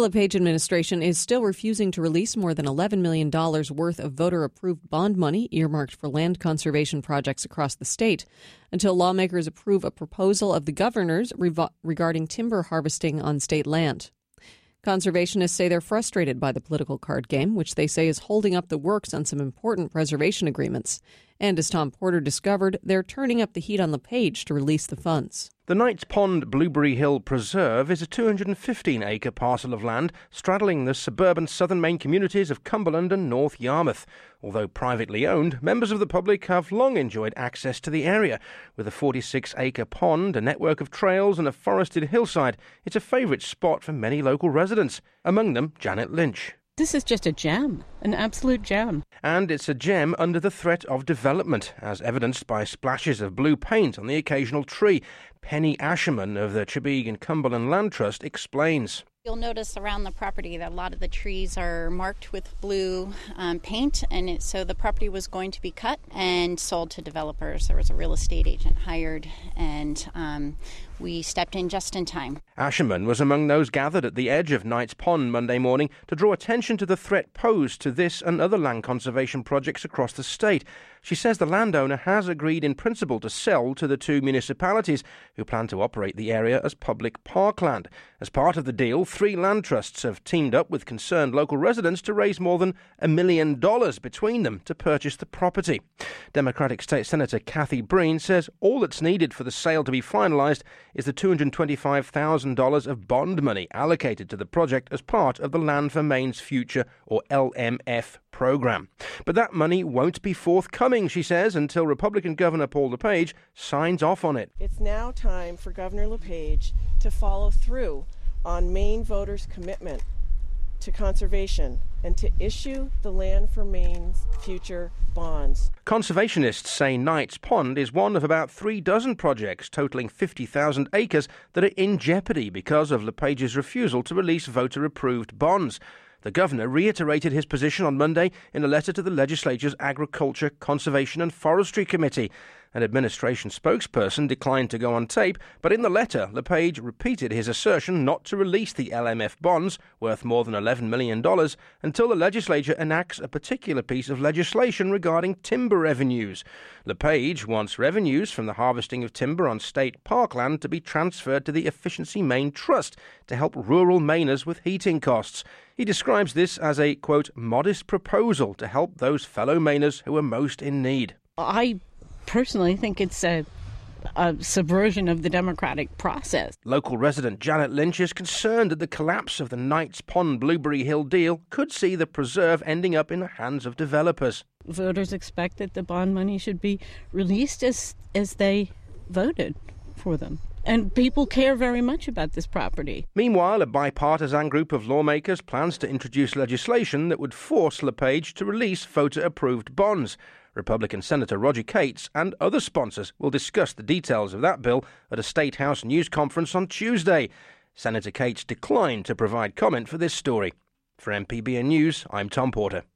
LePage administration is still refusing to release more than $11 million worth of voter-approved bond money earmarked for land conservation projects across the state until lawmakers approve a proposal of the governor's regarding timber harvesting on state land. Conservationists say they're frustrated by the political card game, which they say is holding up the works on some important preservation agreements. And as Tom Porter discovered, they're turning up the heat on LePage to release the funds. The Knights Pond Blueberry Hill Preserve is a 215-acre parcel of land straddling the suburban southern Maine communities of Cumberland and North Yarmouth. Although privately owned, members of the public have long enjoyed access to the area. With a 46-acre pond, a network of trails and a forested hillside, it's a favourite spot for many local residents, among them Janet Lynch. This is just a gem, an absolute gem. And it's a gem under the threat of development, as evidenced by splashes of blue paint on the occasional tree. Penny Asherman of the Chebeague and Cumberland Land Trust explains. You'll notice around the property that a lot of the trees are marked with blue paint, and so the property was going to be cut and sold to developers. There was a real estate agent hired, and we stepped in just in time. Asherman was among those gathered at the edge of Knights Pond Monday morning to draw attention to the threat posed to this and other land conservation projects across the state. She says the landowner has agreed in principle to sell to the two municipalities who plan to operate the area as public parkland. As part of the deal, 3 land trusts have teamed up with concerned local residents to raise more than $1 million between them to purchase the property. Democratic State Senator Kathy Breen says all that's needed for the sale to be finalised is the $225,000 of bond money allocated to the project as part of the Land for Maine's Future, or LMF, programme. But that money won't be forthcoming, she says, until Republican Governor Paul LePage signs off on it. It's now time for Governor LePage to follow through on Maine voters' commitment to conservation and to issue the Land for Maine's Future bonds. Conservationists say Knights Pond is one of about 3 dozen projects totaling 50,000 acres that are in jeopardy because of LePage's refusal to release voter-approved bonds. The governor reiterated his position on Monday in a letter to the legislature's Agriculture, Conservation and Forestry Committee. An administration spokesperson declined to go on tape, but in the letter, LePage repeated his assertion not to release the LMF bonds, worth more than $11 million, until the legislature enacts a particular piece of legislation regarding timber revenues. LePage wants revenues from the harvesting of timber on state parkland to be transferred to the Efficiency Maine Trust to help rural Mainers with heating costs. He describes this as a, quote, modest proposal to help those fellow Mainers who are most in need. I personally think it's a subversion of the democratic process. Local resident Janet Lynch is concerned that the collapse of the Knights Pond Blueberry Hill deal could see the preserve ending up in the hands of developers. Voters expect that the bond money should be released as they voted for them. And people care very much about this property. Meanwhile, a bipartisan group of lawmakers plans to introduce legislation that would force LePage to release voter-approved bonds. Republican Senator Roger Cates and other sponsors will discuss the details of that bill at a State House news conference on Tuesday. Senator Cates declined to provide comment for this story. For MPBN News, I'm Tom Porter.